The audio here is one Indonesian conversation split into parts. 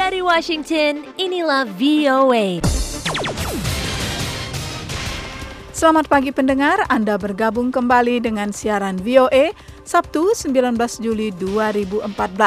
Dari Washington, inilah VOA. Selamat pagi pendengar, Anda bergabung kembali dengan siaran VOA Sabtu 19 Juli 2014,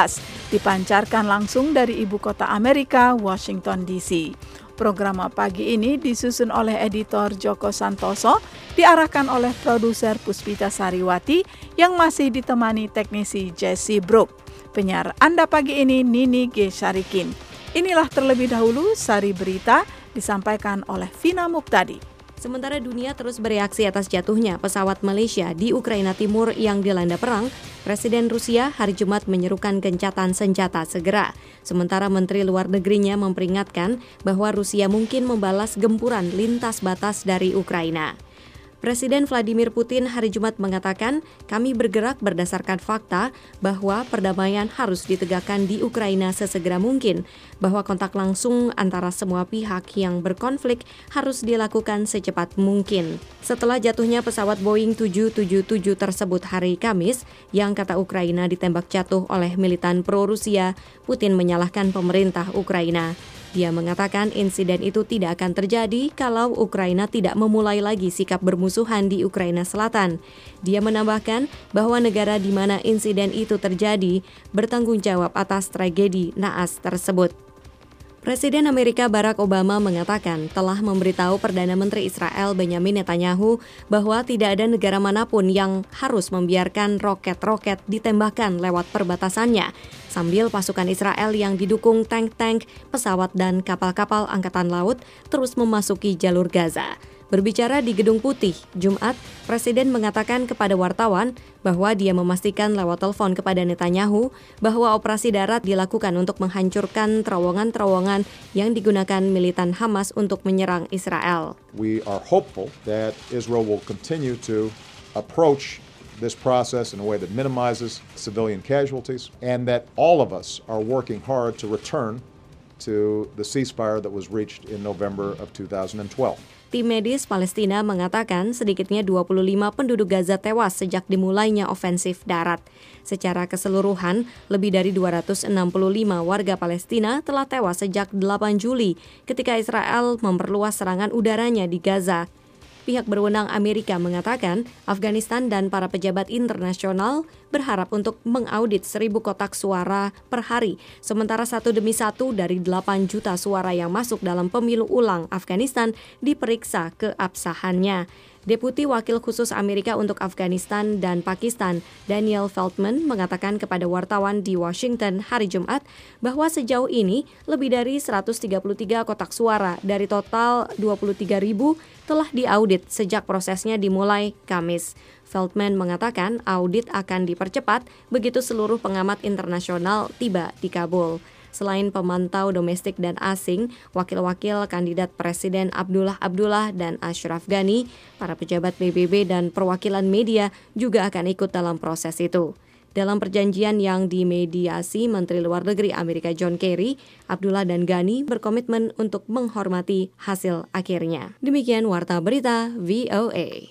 dipancarkan langsung dari ibu kota Amerika, Washington DC. Program pagi ini disusun oleh editor Joko Santoso, diarahkan oleh produser Puspita Sariwati yang masih ditemani teknisi Jesse Brook. Penyiar Anda pagi ini Nini G. Syarikin. Inilah terlebih dahulu sari berita disampaikan oleh Vina Muktadi. Sementara dunia terus bereaksi atas jatuhnya pesawat Malaysia di Ukraina Timur yang dilanda perang, Presiden Rusia hari Jumat menyerukan gencatan senjata segera. Sementara Menteri Luar Negerinya memperingatkan bahwa Rusia mungkin membalas gempuran lintas batas dari Ukraina. Presiden Vladimir Putin hari Jumat mengatakan, kami bergerak berdasarkan fakta bahwa perdamaian harus ditegakkan di Ukraina sesegera mungkin, bahwa kontak langsung antara semua pihak yang berkonflik harus dilakukan secepat mungkin. Setelah jatuhnya pesawat Boeing 777 tersebut hari Kamis, yang kata Ukraina ditembak jatuh oleh militan pro-Rusia, Putin menyalahkan pemerintah Ukraina. Dia mengatakan insiden itu tidak akan terjadi kalau Ukraina tidak memulai lagi sikap bermusuhan di Ukraina Selatan. Dia menambahkan bahwa negara di mana insiden itu terjadi bertanggung jawab atas tragedi naas tersebut. Presiden Amerika Barack Obama mengatakan telah memberitahu Perdana Menteri Israel Benjamin Netanyahu bahwa tidak ada negara manapun yang harus membiarkan roket-roket ditembakkan lewat perbatasannya, sambil pasukan Israel yang didukung tank-tank, pesawat dan kapal-kapal angkatan laut terus memasuki jalur Gaza. Berbicara di Gedung Putih, Jumat, Presiden mengatakan kepada wartawan bahwa dia memastikan lewat telepon kepada Netanyahu bahwa operasi darat dilakukan untuk menghancurkan terowongan-terowongan yang digunakan militan Hamas untuk menyerang Israel. We are hopeful that Israel will continue to approach this process in a way that minimizes civilian casualties and that all of us are working hard to return to the ceasefire that was reached in November of 2012. Tim medis Palestina mengatakan sedikitnya 25 penduduk Gaza tewas sejak dimulainya ofensif darat. Secara keseluruhan, lebih dari 265 warga Palestina telah tewas sejak 8 Juli ketika Israel memperluas serangan udaranya di Gaza. Pihak berwenang Amerika mengatakan Afghanistan dan para pejabat internasional berharap untuk mengaudit 1.000 kotak suara per hari, sementara 1 demi 1 dari 8 juta suara yang masuk dalam pemilu ulang Afghanistan diperiksa keabsahannya. Deputi Wakil Khusus Amerika untuk Afghanistan dan Pakistan, Daniel Feldman, mengatakan kepada wartawan di Washington hari Jumat bahwa sejauh ini lebih dari 133 kotak suara dari total 23.000 telah diaudit sejak prosesnya dimulai Kamis. Feldman mengatakan audit akan dipercepat begitu seluruh pengamat internasional tiba di Kabul. Selain pemantau domestik dan asing, wakil-wakil kandidat Presiden Abdullah dan Ashraf Ghani, para pejabat PBB dan perwakilan media juga akan ikut dalam proses itu. Dalam perjanjian yang dimediasi Menteri Luar Negeri Amerika John Kerry, Abdullah dan Ghani berkomitmen untuk menghormati hasil akhirnya. Demikian Warta Berita VOA.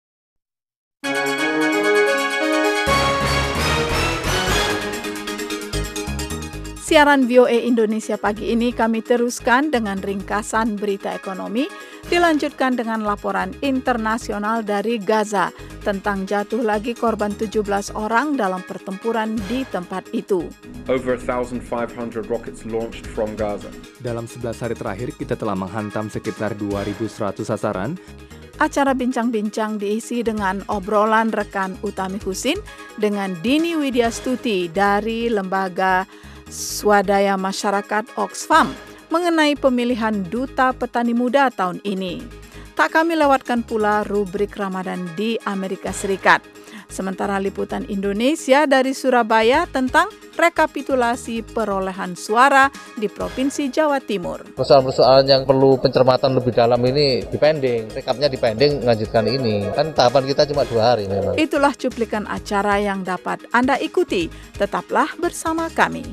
Siaran VOA Indonesia pagi ini kami teruskan dengan ringkasan berita ekonomi, dilanjutkan dengan laporan internasional dari Gaza tentang jatuh lagi korban 17 orang dalam pertempuran di tempat itu. Over 1,500 rockets launched from Gaza. Dalam 11 hari terakhir kita telah menghantam sekitar 2.100 sasaran. Acara bincang-bincang diisi dengan obrolan rekan Utami Husin dengan Dini Widyastuti dari Lembaga Swadaya Masyarakat Oxfam mengenai pemilihan Duta Petani Muda tahun ini. Tak kami lewatkan pula rubrik Ramadan di Amerika Serikat. Sementara liputan Indonesia dari Surabaya tentang rekapitulasi perolehan suara di Provinsi Jawa Timur. Persoalan-persoalan yang perlu pencermatan lebih dalam ini dipending, rekapnya dipending, lanjutkan ini. Kan tahapan kita cuma 2 hari memang. Itulah cuplikan acara yang dapat Anda ikuti. Tetaplah bersama kami.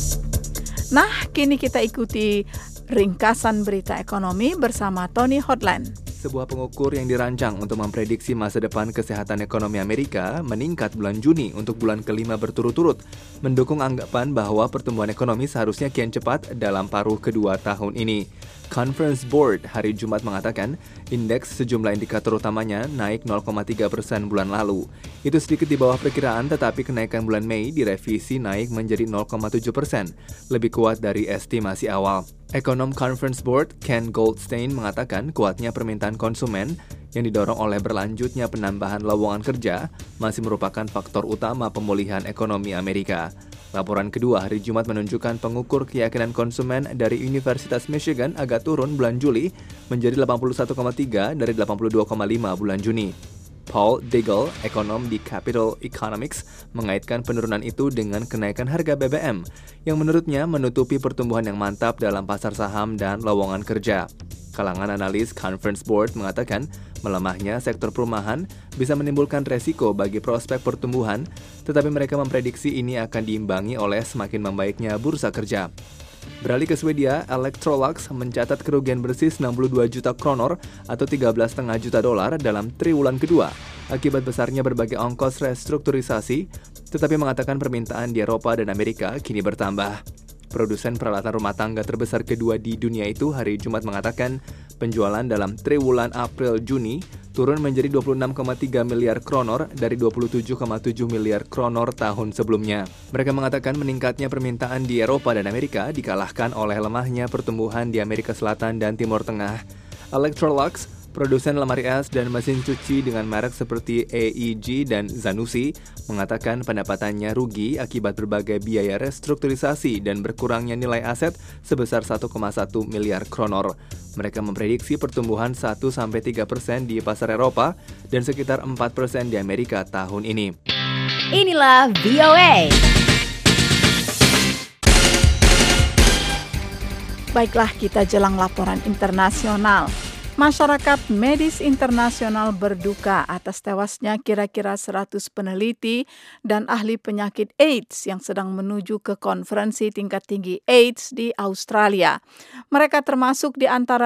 Nah, kini kita ikuti ringkasan berita ekonomi bersama Tony Hotland. Sebuah pengukur yang dirancang untuk memprediksi masa depan kesehatan ekonomi Amerika meningkat bulan Juni untuk bulan kelima berturut-turut, mendukung anggapan bahwa pertumbuhan ekonomi seharusnya kian cepat dalam paruh kedua tahun ini. Conference Board hari Jumat mengatakan indeks sejumlah indikator utamanya naik 0,3% bulan lalu. Itu sedikit di bawah perkiraan, tetapi kenaikan bulan Mei direvisi naik menjadi 0,7%, lebih kuat dari estimasi awal. Ekonom Conference Board Ken Goldstein mengatakan kuatnya permintaan konsumen yang didorong oleh berlanjutnya penambahan lowongan kerja masih merupakan faktor utama pemulihan ekonomi Amerika. Laporan kedua hari Jumat menunjukkan pengukur keyakinan konsumen dari Universitas Michigan agak turun bulan Juli menjadi 81,3 dari 82,5 bulan Juni. Paul Daigle, ekonom di Capital Economics, mengaitkan penurunan itu dengan kenaikan harga BBM yang menurutnya menutupi pertumbuhan yang mantap dalam pasar saham dan lowongan kerja. Kalangan analis Conference Board mengatakan melemahnya sektor perumahan bisa menimbulkan resiko bagi prospek pertumbuhan, tetapi mereka memprediksi ini akan diimbangi oleh semakin membaiknya bursa kerja. Beralih ke Swedia, Electrolux mencatat kerugian bersih 62 juta kronor atau 13,5 juta dolar dalam triwulan kedua akibat besarnya berbagai ongkos restrukturisasi, tetapi mengatakan permintaan di Eropa dan Amerika kini bertambah. Produsen peralatan rumah tangga terbesar kedua di dunia itu hari Jumat mengatakan penjualan dalam triwulan April-Juni turun menjadi 26,3 miliar kronor dari 27,7 miliar kronor tahun sebelumnya. Mereka mengatakan meningkatnya permintaan di Eropa dan Amerika dikalahkan oleh lemahnya pertumbuhan di Amerika Selatan dan Timur Tengah. Electrolux, produsen lemari es dan mesin cuci dengan merek seperti AEG dan Zanussi, mengatakan pendapatannya rugi akibat berbagai biaya restrukturisasi dan berkurangnya nilai aset sebesar 1,1 miliar kronor. Mereka memprediksi pertumbuhan 1-3% di pasar Eropa dan sekitar 4% di Amerika tahun ini. Inilah VOA. Baiklah, kita jelang laporan internasional. Masyarakat medis internasional berduka atas tewasnya kira-kira 100 peneliti dan ahli penyakit AIDS yang sedang menuju ke konferensi tingkat tinggi AIDS di Australia. Mereka termasuk di antara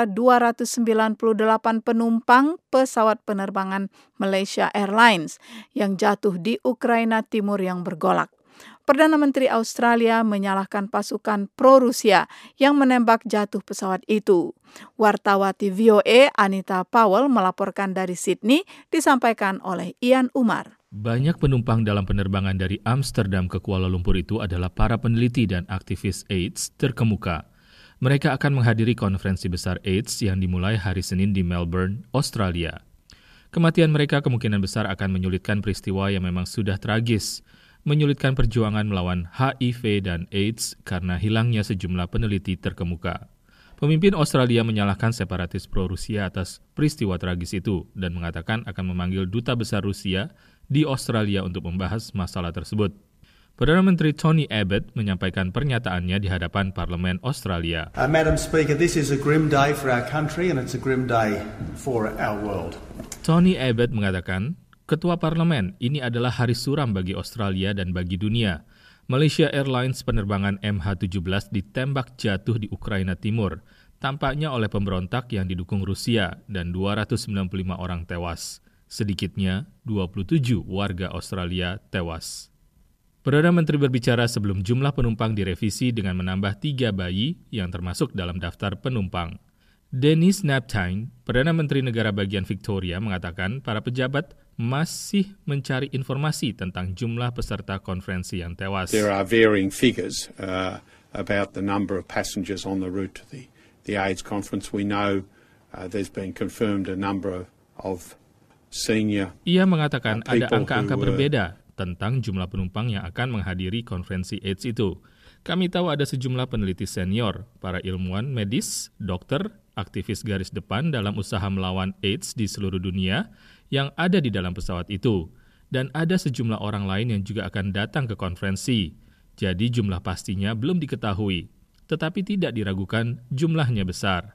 298 penumpang pesawat penerbangan Malaysia Airlines yang jatuh di Ukraina Timur yang bergolak. Perdana Menteri Australia menyalahkan pasukan pro-Rusia yang menembak jatuh pesawat itu. Wartawati VOA Anita Powell melaporkan dari Sydney, disampaikan oleh Ian Umar. Banyak penumpang dalam penerbangan dari Amsterdam ke Kuala Lumpur itu adalah para peneliti dan aktivis AIDS terkemuka. Mereka akan menghadiri konferensi besar AIDS yang dimulai hari Senin di Melbourne, Australia. Kematian mereka kemungkinan besar akan menyulitkan peristiwa yang memang sudah tragis, menyulitkan perjuangan melawan HIV dan AIDS karena hilangnya sejumlah peneliti terkemuka. Pemimpin Australia menyalahkan separatis pro-Rusia atas peristiwa tragis itu dan mengatakan akan memanggil duta besar Rusia di Australia untuk membahas masalah tersebut. Perdana Menteri Tony Abbott menyampaikan pernyataannya di hadapan Parlemen Australia. Madam Speaker, this is a grim day for our country and it's a grim day for our world. Tony Abbott mengatakan, Ketua Parlemen, ini adalah hari suram bagi Australia dan bagi dunia. Malaysia Airlines penerbangan MH17 ditembak jatuh di Ukraina Timur, tampaknya oleh pemberontak yang didukung Rusia dan 295 orang tewas. Sedikitnya 27 warga Australia tewas. Perdana Menteri berbicara sebelum jumlah penumpang direvisi dengan menambah 3 bayi yang termasuk dalam daftar penumpang. Dennis Napthine, Perdana Menteri Negara Bagian Victoria, mengatakan para pejabat masih mencari informasi tentang jumlah peserta konferensi yang tewas. There are varying figures about the number of passengers on the route to the AIDS conference. We know there's been confirmed a number of senior. Ia mengatakan ada angka-angka berbeda tentang jumlah penumpang yang akan menghadiri konferensi AIDS itu. Kami tahu ada sejumlah peneliti senior, para ilmuwan medis, dokter, aktivis garis depan dalam usaha melawan AIDS di seluruh dunia yang ada di dalam pesawat itu. Dan ada sejumlah orang lain yang juga akan datang ke konferensi. Jadi jumlah pastinya belum diketahui, tetapi tidak diragukan jumlahnya besar.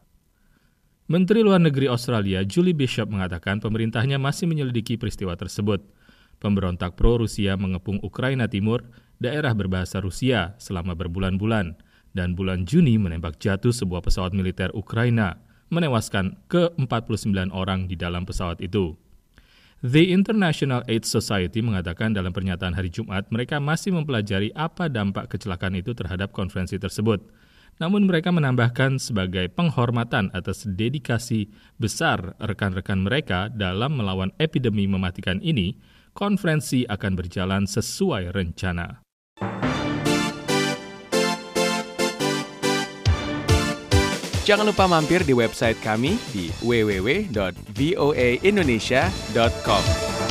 Menteri Luar Negeri Australia, Julie Bishop, mengatakan pemerintahnya masih menyelidiki peristiwa tersebut. Pemberontak pro-Rusia mengepung Ukraina Timur, daerah berbahasa Rusia, selama berbulan-bulan, dan bulan Juni menembak jatuh sebuah pesawat militer Ukraina, menewaskan ke-49 orang di dalam pesawat itu. The International AIDS Society mengatakan dalam pernyataan hari Jumat mereka masih mempelajari apa dampak kecelakaan itu terhadap konferensi tersebut. Namun mereka menambahkan sebagai penghormatan atas dedikasi besar rekan-rekan mereka dalam melawan epidemi mematikan ini, konferensi akan berjalan sesuai rencana. Jangan lupa mampir di website kami di www.voaindonesia.com.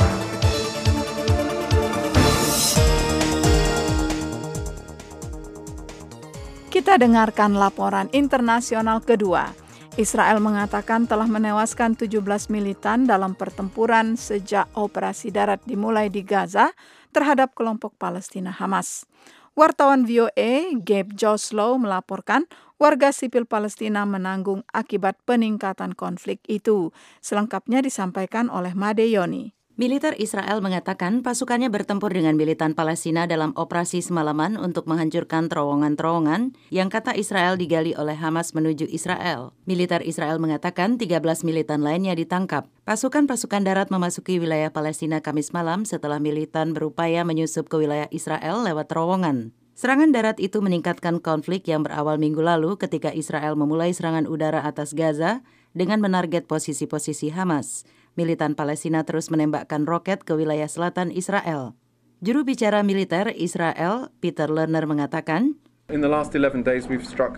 Kita dengarkan laporan internasional kedua. Israel mengatakan telah menewaskan 17 militan dalam pertempuran sejak operasi darat dimulai di Gaza terhadap kelompok Palestina Hamas. Wartawan VOA Gabe Joslow melaporkan warga sipil Palestina menanggung akibat peningkatan konflik itu. Selengkapnya disampaikan oleh Made Yoni. Militer Israel mengatakan pasukannya bertempur dengan militan Palestina dalam operasi semalaman untuk menghancurkan terowongan-terowongan yang kata Israel digali oleh Hamas menuju Israel. Militer Israel mengatakan 13 militan lainnya ditangkap. Pasukan-pasukan darat memasuki wilayah Palestina Kamis malam setelah militan berupaya menyusup ke wilayah Israel lewat terowongan. Serangan darat itu meningkatkan konflik yang berawal minggu lalu ketika Israel memulai serangan udara atas Gaza dengan menarget posisi-posisi Hamas. Militan Palestina terus menembakkan roket ke wilayah selatan Israel. Juru bicara militer Israel, Peter Lerner, mengatakan, In the last 11 days we've struck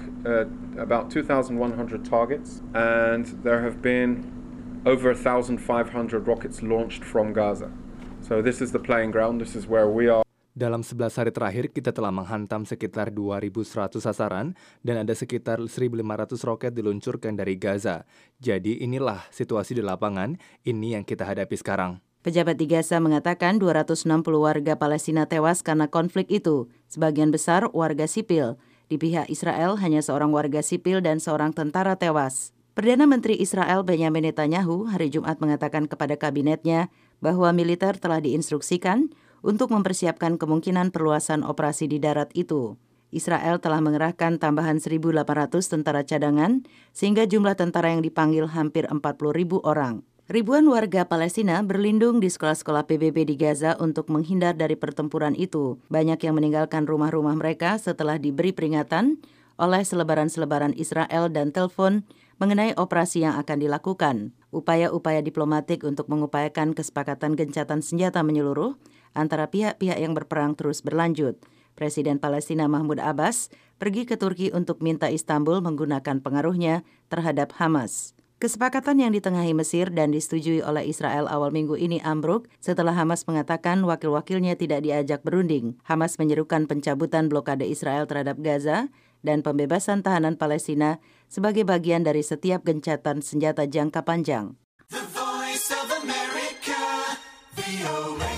about 2,100 targets and there have been over 1,500 rockets launched from Gaza. So this is the playing ground, this is where we are. Dalam 11 hari terakhir, kita telah menghantam sekitar 2.100 sasaran dan ada sekitar 1.500 roket diluncurkan dari Gaza. Jadi inilah situasi di lapangan, ini yang kita hadapi sekarang. Pejabat di Gaza mengatakan 260 warga Palestina tewas karena konflik itu, sebagian besar warga sipil. Di pihak Israel hanya seorang warga sipil dan seorang tentara tewas. Perdana Menteri Israel Benjamin Netanyahu hari Jumat mengatakan kepada kabinetnya bahwa militer telah diinstruksikan untuk mempersiapkan kemungkinan perluasan operasi di darat itu. Israel telah mengerahkan tambahan 1.800 tentara cadangan, sehingga jumlah tentara yang dipanggil hampir 40.000 orang. Ribuan warga Palestina berlindung di sekolah-sekolah PBB di Gaza untuk menghindar dari pertempuran itu. Banyak yang meninggalkan rumah-rumah mereka setelah diberi peringatan oleh selebaran-selebaran Israel dan telepon mengenai operasi yang akan dilakukan. Upaya-upaya diplomatik untuk mengupayakan kesepakatan gencatan senjata menyeluruh antara pihak-pihak yang berperang terus berlanjut. Presiden Palestina Mahmud Abbas pergi ke Turki untuk minta Istanbul menggunakan pengaruhnya terhadap Hamas. Kesepakatan yang ditengahi Mesir dan disetujui oleh Israel awal minggu ini ambruk setelah Hamas mengatakan wakil-wakilnya tidak diajak berunding. Hamas menyerukan pencabutan blokade Israel terhadap Gaza dan pembebasan tahanan Palestina sebagai bagian dari setiap gencatan senjata jangka panjang. The Voice of America, VOA.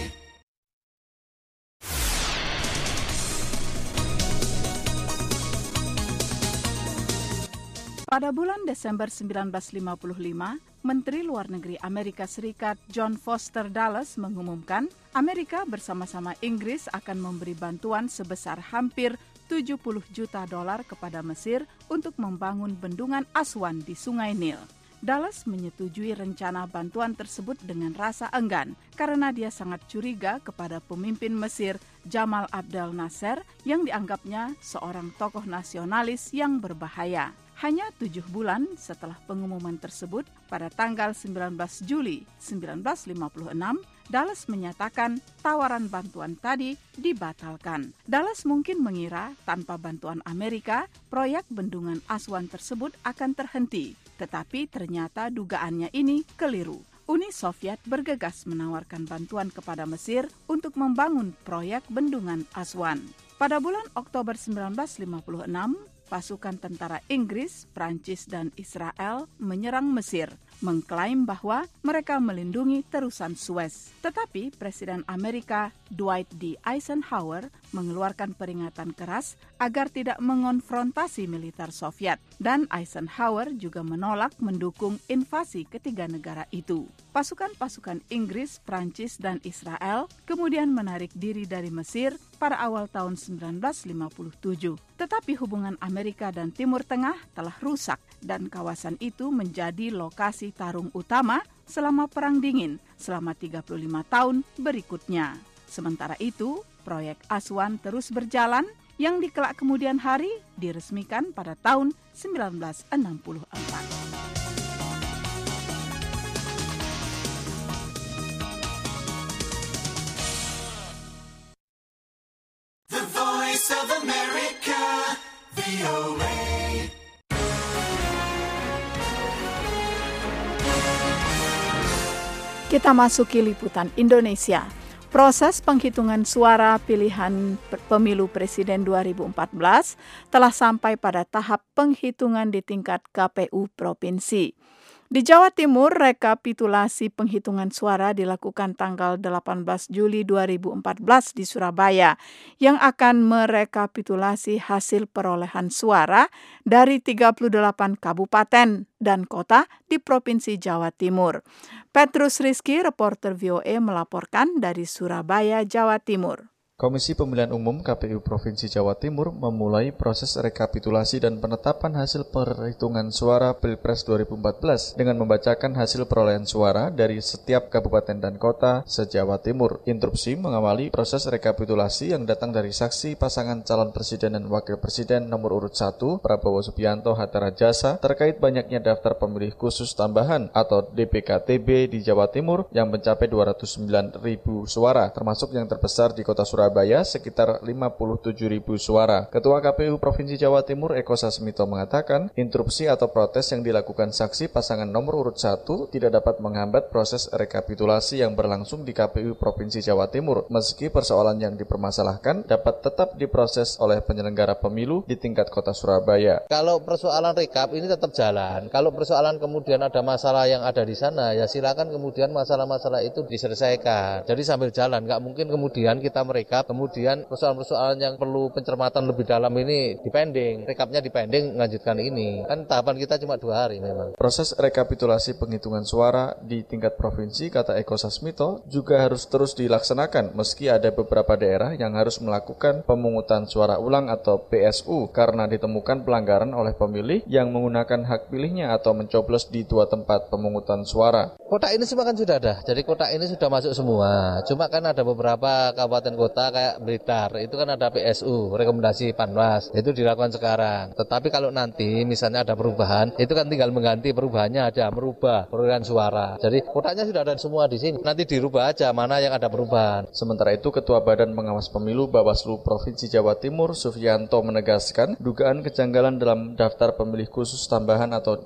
Pada bulan Desember 1955, Menteri Luar Negeri Amerika Serikat John Foster Dulles mengumumkan Amerika bersama-sama Inggris akan memberi bantuan sebesar hampir $70 juta kepada Mesir untuk membangun bendungan Aswan di Sungai Nil. Dulles menyetujui rencana bantuan tersebut dengan rasa enggan karena dia sangat curiga kepada pemimpin Mesir Jamal Abdel Nasser yang dianggapnya seorang tokoh nasionalis yang berbahaya. Hanya 7 bulan setelah pengumuman tersebut, pada tanggal 19 Juli 1956, Dulles menyatakan tawaran bantuan tadi dibatalkan. Dulles mungkin mengira tanpa bantuan Amerika, proyek bendungan Aswan tersebut akan terhenti. Tetapi ternyata dugaannya ini keliru. Uni Soviet bergegas menawarkan bantuan kepada Mesir untuk membangun proyek bendungan Aswan. Pada bulan Oktober 1956, pasukan tentara Inggris, Prancis, dan Israel menyerang Mesir. mengklaim bahwa mereka melindungi terusan Suez. Tetapi Presiden Amerika Dwight D. Eisenhower mengeluarkan peringatan keras agar tidak mengonfrontasi militer Soviet, dan Eisenhower juga menolak mendukung invasi ketiga negara itu. Pasukan-pasukan Inggris, Prancis, dan Israel kemudian menarik diri dari Mesir pada awal tahun 1957. Tetapi hubungan Amerika dan Timur Tengah telah rusak dan kawasan itu menjadi lokasi tarung utama selama Perang Dingin selama 35 tahun berikutnya. Sementara itu, proyek Aswan terus berjalan yang di kelak kemudian hari diresmikan pada tahun 1964. Voice of America, VOA. Kita masuki liputan Indonesia. Proses penghitungan suara pilihan pemilu presiden 2014 telah sampai pada tahap penghitungan di tingkat KPU provinsi. Di Jawa Timur, rekapitulasi penghitungan suara dilakukan tanggal 18 Juli 2014 di Surabaya, yang akan merekapitulasi hasil perolehan suara dari 38 kabupaten dan kota di Provinsi Jawa Timur. Petrus Rizky, reporter VOA, melaporkan dari Surabaya, Jawa Timur. Komisi Pemilihan Umum KPU Provinsi Jawa Timur memulai proses rekapitulasi dan penetapan hasil perhitungan suara Pilpres 2014 dengan membacakan hasil perolehan suara dari setiap kabupaten dan kota se-Jawa Timur. Instruksi mengawali proses rekapitulasi yang datang dari saksi pasangan calon presiden dan wakil presiden nomor urut 1 Prabowo Subianto Hatta Rajasa terkait banyaknya daftar pemilih khusus tambahan atau DPKTB di Jawa Timur yang mencapai 209.000 suara, termasuk yang terbesar di kota Surabaya sekitar 57.000 suara. Ketua KPU Provinsi Jawa Timur Eko Sasmito mengatakan, instruksi atau protes yang dilakukan saksi pasangan nomor urut 1 tidak dapat menghambat proses rekapitulasi yang berlangsung di KPU Provinsi Jawa Timur, meski persoalan yang dipermasalahkan dapat tetap diproses oleh penyelenggara pemilu di tingkat kota Surabaya. Kalau persoalan rekap ini tetap jalan. Kalau persoalan kemudian ada masalah yang ada di sana, ya silakan kemudian masalah-masalah itu diselesaikan. Jadi sambil jalan, nggak mungkin kemudian kita merekap, kemudian persoalan-persoalan yang perlu pencermatan lebih dalam ini dipending, rekapnya dipending, lanjutkan ini. Kan tahapan kita cuma 2 hari memang. Proses rekapitulasi penghitungan suara di tingkat provinsi, kata Eko Sasmito, juga harus terus dilaksanakan meski ada beberapa daerah yang harus melakukan pemungutan suara ulang atau PSU karena ditemukan pelanggaran oleh pemilih yang menggunakan hak pilihnya atau mencoblos di 2 tempat pemungutan suara. Kotak ini semua kan sudah ada, jadi kotak ini sudah masuk semua. Cuma kan ada beberapa kabupaten kota kayak Blitar, itu kan ada PSU, rekomendasi Panwas, itu dilakukan sekarang. Tetapi kalau nanti misalnya ada perubahan, itu kan tinggal mengganti perubahannya aja, merubah perolehan suara. Jadi kotaknya sudah ada semua di sini, nanti dirubah aja mana yang ada perubahan. Sementara itu, Ketua Badan Pengawas Pemilu Bawaslu Provinsi Jawa Timur Sufianto menegaskan, dugaan kejanggalan dalam daftar pemilih khusus tambahan atau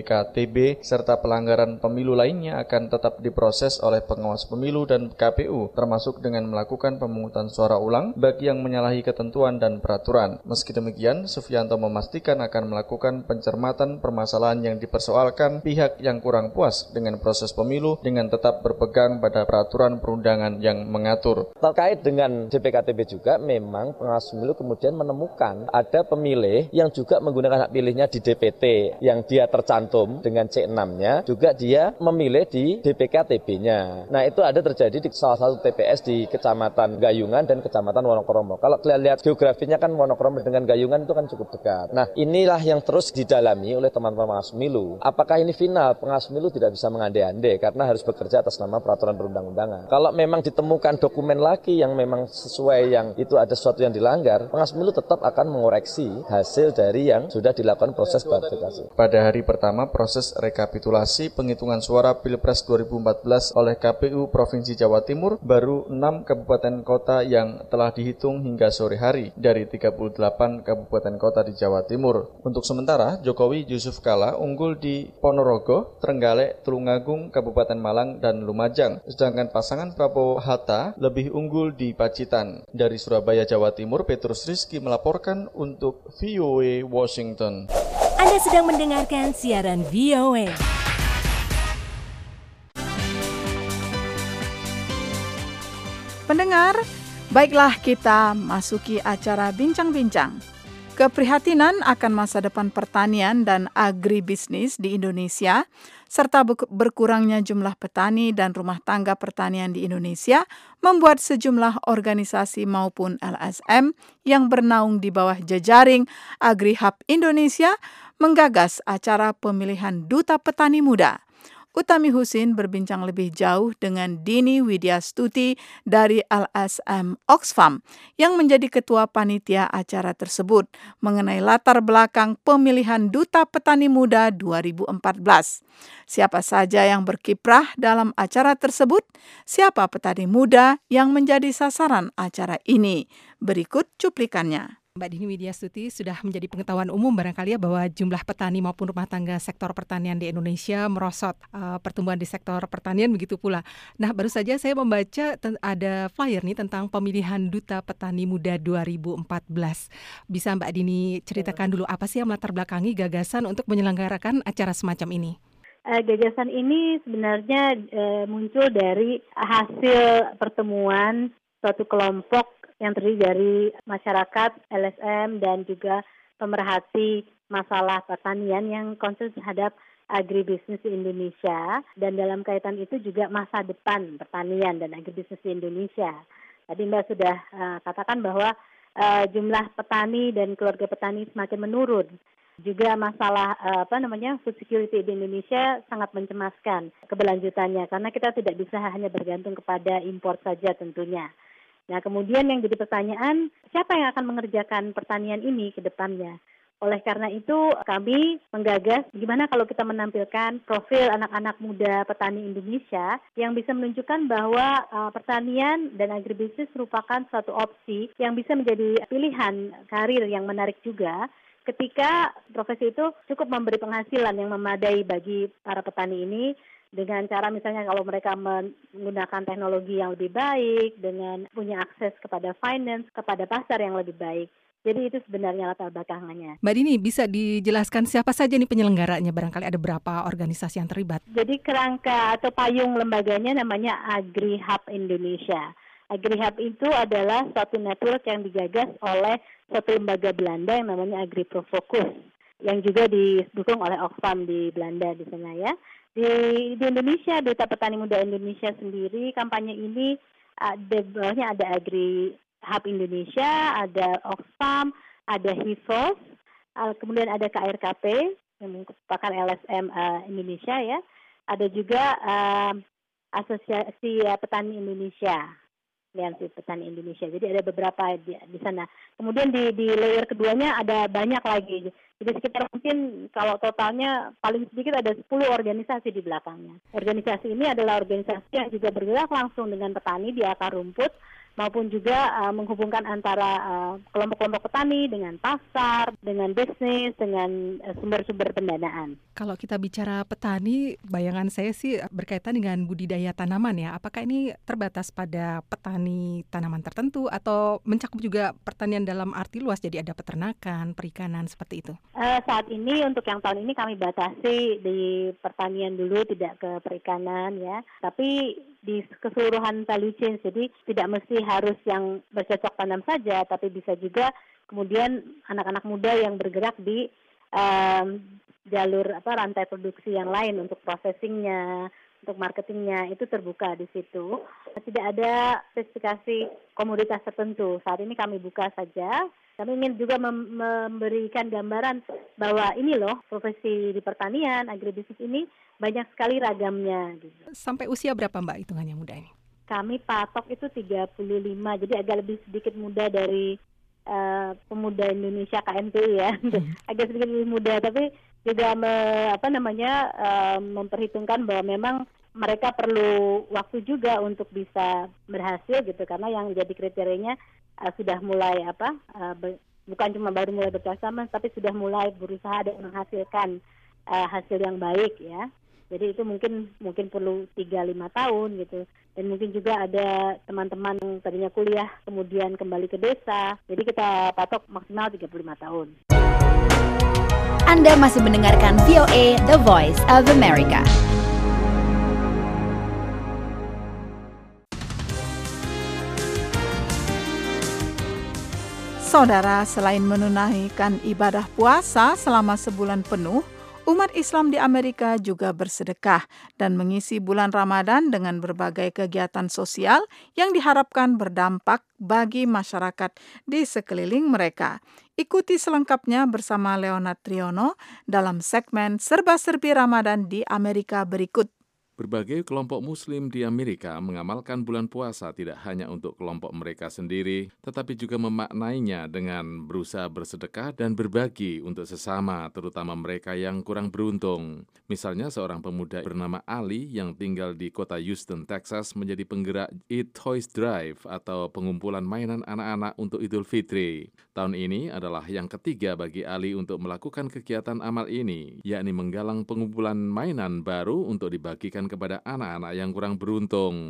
DPKTB serta pelanggaran pemilu lainnya akan tetap diproses oleh pengawas pemilu dan KPU, termasuk dengan melakukan pemungutan suara ulang bagi yang menyalahi ketentuan dan peraturan. Meski demikian, Sufianto memastikan akan melakukan pencermatan permasalahan yang dipersoalkan pihak yang kurang puas dengan proses pemilu dengan tetap berpegang pada peraturan perundangan yang mengatur. Terkait dengan DPKTB juga, memang pengawas pemilu kemudian menemukan ada pemilih yang juga menggunakan hak pilihnya di DPT yang dia tercantum dengan C6-nya, juga dia memilih di DPKTB-nya. Nah, itu ada terjadi di salah satu TPS di Kecamatan Gayungan dan Kecamatan Wonokromo. Kalau kalian lihat geografinya kan Wonokromo dengan Gayungan itu kan cukup dekat. Nah, inilah yang terus didalami oleh teman-teman pengawas pemilu. Apakah ini final? Pengawas pemilu tidak bisa mengandai-andai karena harus bekerja atas nama peraturan perundang-undangan. Kalau memang ditemukan dokumen lagi yang memang sesuai, yang itu ada sesuatu yang dilanggar, pengawas pemilu tetap akan mengoreksi hasil dari yang sudah dilakukan proses verifikasi. Pada hari pertama proses rekapitulasi penghitungan suara Pilpres 2014 oleh KPU Provinsi Jawa Timur, baru 6 kabupaten kota yang telah dihitung hingga sore hari dari 38 kabupaten kota di Jawa Timur. Untuk sementara, Jokowi Yusuf Kala unggul di Ponorogo, Trenggalek, Tulungagung, Kabupaten Malang, dan Lumajang. Sedangkan pasangan Prabowo Hatta lebih unggul di Pacitan. Dari Surabaya, Jawa Timur, Petrus Rizky melaporkan untuk VOA Washington. Anda sedang mendengarkan siaran VOA. Pendengar, baiklah kita masuki acara bincang-bincang. Keprihatinan akan masa depan pertanian dan agribisnis di Indonesia, serta berkurangnya jumlah petani dan rumah tangga pertanian di Indonesia membuat sejumlah organisasi maupun LSM yang bernaung di bawah jejaring AgriHub Indonesia menggagas acara pemilihan Duta Petani Muda. Utami Husin berbincang lebih jauh dengan Dini Widyastuti dari LSM Oxfam yang menjadi ketua panitia acara tersebut mengenai latar belakang pemilihan Duta Petani Muda 2014. Siapa saja yang berkiprah dalam acara tersebut? Siapa petani muda yang menjadi sasaran acara ini? Berikut cuplikannya. Mbak Dini Widyastuti, sudah menjadi pengetahuan umum barangkali ya bahwa jumlah petani maupun rumah tangga sektor pertanian di Indonesia merosot, pertumbuhan di sektor pertanian begitu pula. Nah, baru saja saya membaca ada flyer nih tentang pemilihan Duta Petani Muda 2014. Bisa Mbak Dini ceritakan dulu apa sih yang melatar belakangi gagasan untuk menyelenggarakan acara semacam ini? Gagasan ini sebenarnya muncul dari hasil pertemuan suatu kelompok yang terdiri dari masyarakat, LSM, dan juga pemerhati masalah pertanian yang concern terhadap agribisnis di Indonesia. Dan dalam kaitan itu juga masa depan pertanian dan agribisnis di Indonesia. Tadi Mbak sudah katakan bahwa jumlah petani dan keluarga petani semakin menurun. Juga masalah food security di Indonesia sangat mencemaskan keberlanjutannya karena kita tidak bisa hanya bergantung kepada impor saja tentunya. Nah, kemudian yang jadi pertanyaan, siapa yang akan mengerjakan pertanian ini ke depannya? Oleh karena itu, kami menggagas gimana kalau kita menampilkan profil anak-anak muda petani Indonesia yang bisa menunjukkan bahwa pertanian dan agribisnis merupakan suatu opsi yang bisa menjadi pilihan karir yang menarik juga ketika profesi itu cukup memberi penghasilan yang memadai bagi para petani ini, dengan cara misalnya kalau mereka menggunakan teknologi yang lebih baik, dengan punya akses kepada finance, kepada pasar yang lebih baik. Jadi itu sebenarnya latar belakangnya. Mbak Dini, bisa dijelaskan siapa saja nih penyelenggaranya? Barangkali ada berapa organisasi yang terlibat? Jadi kerangka atau payung lembaganya namanya AgriHub Indonesia. AgriHub itu adalah suatu network yang digagas oleh suatu lembaga Belanda yang namanya AgriProFocus, yang juga didukung oleh Oxfam di Belanda di sana ya. Di Indonesia, Duta Petani Muda Indonesia sendiri, kampanye ini di bawahnya ada AgriHub Indonesia, ada Oxfam, ada HIFOS, kemudian ada KRKP, yang merupakan LSM Indonesia ya. Ada juga Asosiasi Petani Indonesia, Aliansi Petani Indonesia. Jadi ada beberapa di sana. Kemudian di layer keduanya ada banyak lagi. Jadi sekitar mungkin kalau totalnya paling sedikit ada 10 organisasi di belakangnya. Organisasi ini adalah organisasi yang juga bergerak langsung dengan petani di akar rumput, maupun juga menghubungkan antara kelompok-kelompok petani dengan pasar, dengan bisnis, dengan sumber-sumber pendanaan. Kalau kita bicara petani, bayangan saya sih berkaitan dengan budidaya tanaman ya. Apakah ini terbatas pada petani tanaman tertentu atau mencakup juga pertanian dalam arti luas, jadi ada peternakan, perikanan, seperti itu? Saat ini untuk yang tahun ini kami batasi di pertanian dulu, tidak ke perikanan ya. Tapi di keseluruhan value chain, jadi tidak mesti harus yang bercocok tanam saja, tapi bisa juga kemudian anak-anak muda yang bergerak di jalur rantai produksi yang lain untuk processingnya, untuk marketingnya, itu terbuka di situ. Tidak ada spesifikasi komoditas tertentu. Saat ini kami buka saja. Kami ingin juga memberikan gambaran bahwa ini loh profesi di pertanian, agribisnis ini banyak sekali ragamnya. Sampai usia berapa Mbak hitungannya muda ini? Kami patok itu 35, jadi agak lebih sedikit muda dari pemuda Indonesia KMPI ya. Agak sedikit lebih muda, tapi juga memperhitungkan bahwa memang mereka perlu waktu juga untuk bisa berhasil gitu, karena yang jadi kriterianya sudah mulai bukan cuma baru mulai bersama, tapi sudah mulai berusaha dan menghasilkan hasil yang baik ya. Jadi itu mungkin perlu 3-5 tahun gitu. Dan mungkin juga ada teman-teman yang tadinya kuliah kemudian kembali ke desa. Jadi kita patok maksimal 35 tahun. Anda masih mendengarkan VOA The Voice of America. Saudara, selain menunaikan ibadah puasa selama sebulan penuh, umat Islam di Amerika juga bersedekah dan mengisi bulan Ramadan dengan berbagai kegiatan sosial yang diharapkan berdampak bagi masyarakat di sekeliling mereka. Ikuti selengkapnya bersama Leonard Triono dalam segmen Serba-Serbi Ramadan di Amerika berikut. Berbagai kelompok Muslim di Amerika mengamalkan bulan puasa tidak hanya untuk kelompok mereka sendiri, tetapi juga memaknainya dengan berusaha bersedekah dan berbagi untuk sesama, terutama mereka yang kurang beruntung. Misalnya seorang pemuda bernama Ali yang tinggal di kota Houston, Texas, menjadi penggerak Eat Toys Drive atau pengumpulan mainan anak-anak untuk Idul Fitri. Tahun ini adalah yang ketiga bagi Ali untuk melakukan kegiatan amal ini, yakni menggalang pengumpulan mainan baru untuk dibagikan kepada anak-anak yang kurang beruntung.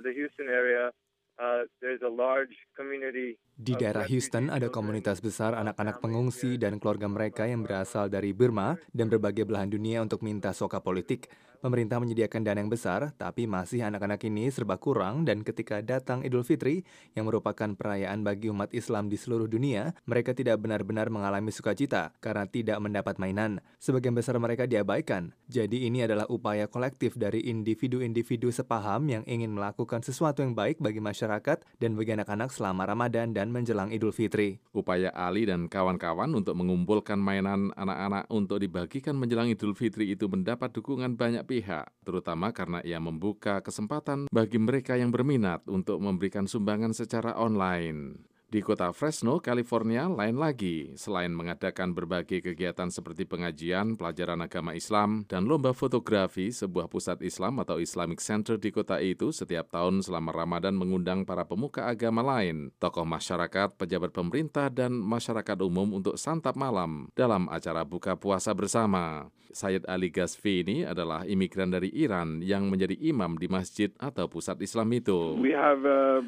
Di daerah Houston ada komunitas besar anak-anak pengungsi dan keluarga mereka yang berasal dari Burma dan berbagai belahan dunia untuk minta soka politik. Pemerintah menyediakan dana yang besar, tapi masih anak-anak ini serba kurang dan ketika datang Idul Fitri, yang merupakan perayaan bagi umat Islam di seluruh dunia, mereka tidak benar-benar mengalami sukacita karena tidak mendapat mainan. Sebagian besar mereka diabaikan. Jadi ini adalah upaya kolektif dari individu-individu sepaham yang ingin melakukan sesuatu yang baik bagi masyarakat dan bagi anak-anak selama Ramadan dan menjelang Idul Fitri. Upaya Ali dan kawan-kawan untuk mengumpulkan mainan anak-anak untuk dibagikan menjelang Idul Fitri itu mendapat dukungan banyak pihak, terutama karena ia membuka kesempatan bagi mereka yang berminat untuk memberikan sumbangan secara online. Di kota Fresno, California, lain lagi. Selain mengadakan berbagai kegiatan seperti pengajian, pelajaran agama Islam, dan lomba fotografi, sebuah pusat Islam atau Islamic Center di kota itu setiap tahun selama Ramadan mengundang para pemuka agama lain, tokoh masyarakat, pejabat pemerintah, dan masyarakat umum untuk santap malam dalam acara buka puasa bersama. Sayyid Ali Ghazvi ini adalah imigran dari Iran yang menjadi imam di masjid atau pusat Islam itu. We have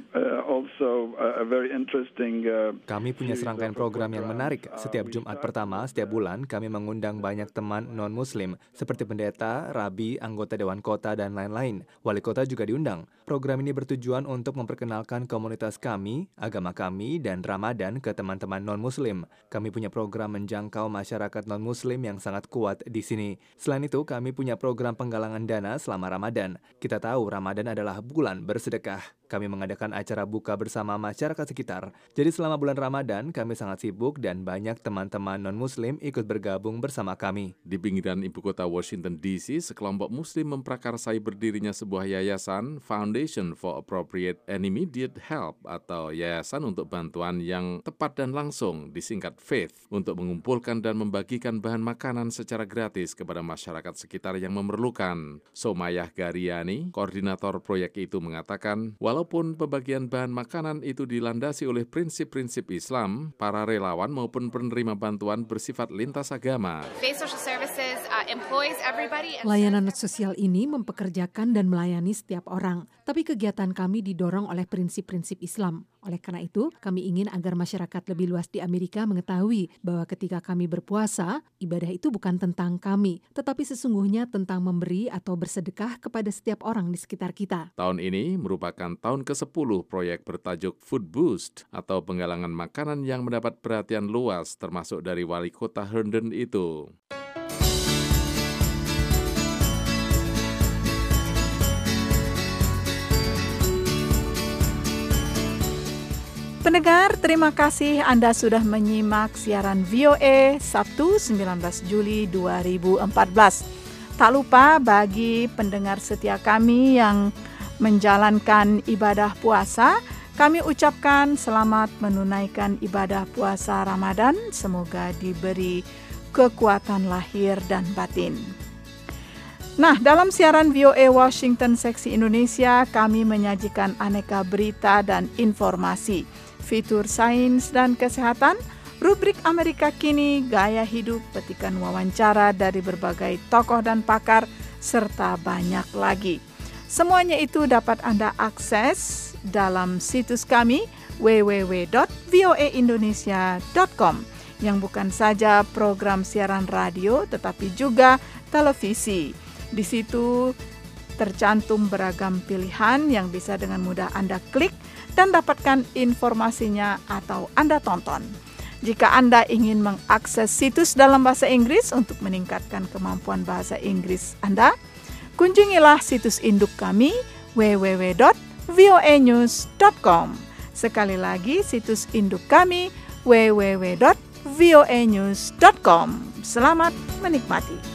also a very interesting Kami punya serangkaian program yang menarik. Setiap Jumat pertama setiap bulan kami mengundang banyak teman non-muslim seperti pendeta, rabi, anggota dewan kota dan lain-lain. Wali kota juga diundang. Program ini bertujuan untuk memperkenalkan komunitas kami, agama kami dan Ramadan ke teman-teman non-muslim. Kami punya program menjangkau masyarakat non-muslim yang sangat kuat di sini. Selain itu, kami punya program penggalangan dana selama Ramadan. Kita tahu Ramadan adalah bulan bersedekah. Kami mengadakan acara buka bersama masyarakat sekitar. Jadi selama bulan Ramadan, kami sangat sibuk dan banyak teman-teman non-muslim ikut bergabung bersama kami. Di pinggiran ibu kota Washington DC, sekelompok muslim memprakarsai berdirinya sebuah yayasan Foundation for Appropriate and Immediate Help atau yayasan untuk bantuan yang tepat dan langsung, disingkat FAITH, untuk mengumpulkan dan membagikan bahan makanan secara gratis kepada masyarakat sekitar yang memerlukan. Somayah Garyani, koordinator proyek itu mengatakan, walaupun pembagian bahan makanan itu dilandasi oleh prinsip-prinsip Islam, para relawan maupun penerima bantuan bersifat lintas agama. Layanan sosial ini mempekerjakan dan melayani setiap orang, tapi kegiatan kami didorong oleh prinsip-prinsip Islam. Oleh karena itu, kami ingin agar masyarakat lebih luas di Amerika mengetahui bahwa ketika kami berpuasa, ibadah itu bukan tentang kami, tetapi sesungguhnya tentang memberi atau bersedekah kepada setiap orang di sekitar kita. Tahun ini merupakan tahun ke-10 proyek bertajuk Food Boost atau penggalangan makanan yang mendapat perhatian luas termasuk dari wali kota Herndon itu. Pendengar, terima kasih Anda sudah menyimak siaran VOA Sabtu 19 Juli 2014. Tak lupa bagi pendengar setia kami yang menjalankan ibadah puasa, kami ucapkan selamat menunaikan ibadah puasa Ramadan. Semoga diberi kekuatan lahir dan batin. Nah, dalam siaran VOA Washington Seksi Indonesia, kami menyajikan aneka berita dan informasi, fitur sains dan kesehatan, rubrik Amerika Kini, gaya hidup, petikan wawancara dari berbagai tokoh dan pakar, serta banyak lagi. Semuanya itu dapat Anda akses dalam situs kami www.voaindonesia.com yang bukan saja program siaran radio tetapi juga televisi. Di situ tercantum beragam pilihan yang bisa dengan mudah Anda klik dan dapatkan informasinya atau Anda tonton. Jika Anda ingin mengakses situs dalam bahasa Inggris untuk meningkatkan kemampuan bahasa Inggris Anda, kunjungilah situs induk kami www.voanews.com. Sekali lagi, situs induk kami www.voanews.com. Selamat menikmati.